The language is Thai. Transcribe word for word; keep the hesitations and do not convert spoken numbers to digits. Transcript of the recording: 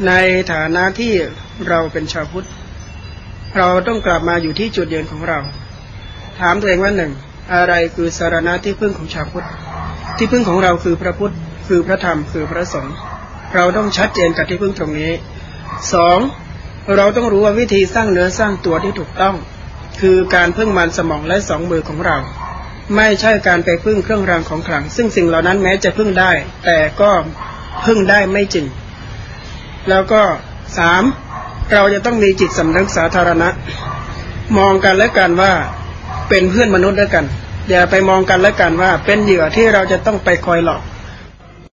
ในฐานะที่เราเป็นชาวพุทธเราต้องกลับมาอยู่ที่จุดยืนของเราถามตัวเองว่าหนึ่งอะไรคือสรณะที่พึ่งของชาวพุทธที่พึ่งของเราคือพระพุทธคือพระธรรมคือพระสงฆ์เราต้องชัดเจนกับที่พึ่งตรงนี้สองเราต้องรู้ว่าวิธีสร้างเนื้อสร้างตัวที่ถูกต้องคือการพึ่งมันสมองและสองมือของเราไม่ใช่การไปพึ่งเครื่องรางของขลังซึ่งสิ่งเหล่านั้นแม้จะพึ่งได้แต่ก็พึ่งได้ไม่จริงแล้วก็สามเราจะต้องมีจิตสำนึกสาธารณะมองกันและกันว่าเป็นเพื่อนมนุษย์ด้วยกันอย่าไปมองกันและกันว่าเป็นเหยื่อที่เราจะต้องไปคอยหลอก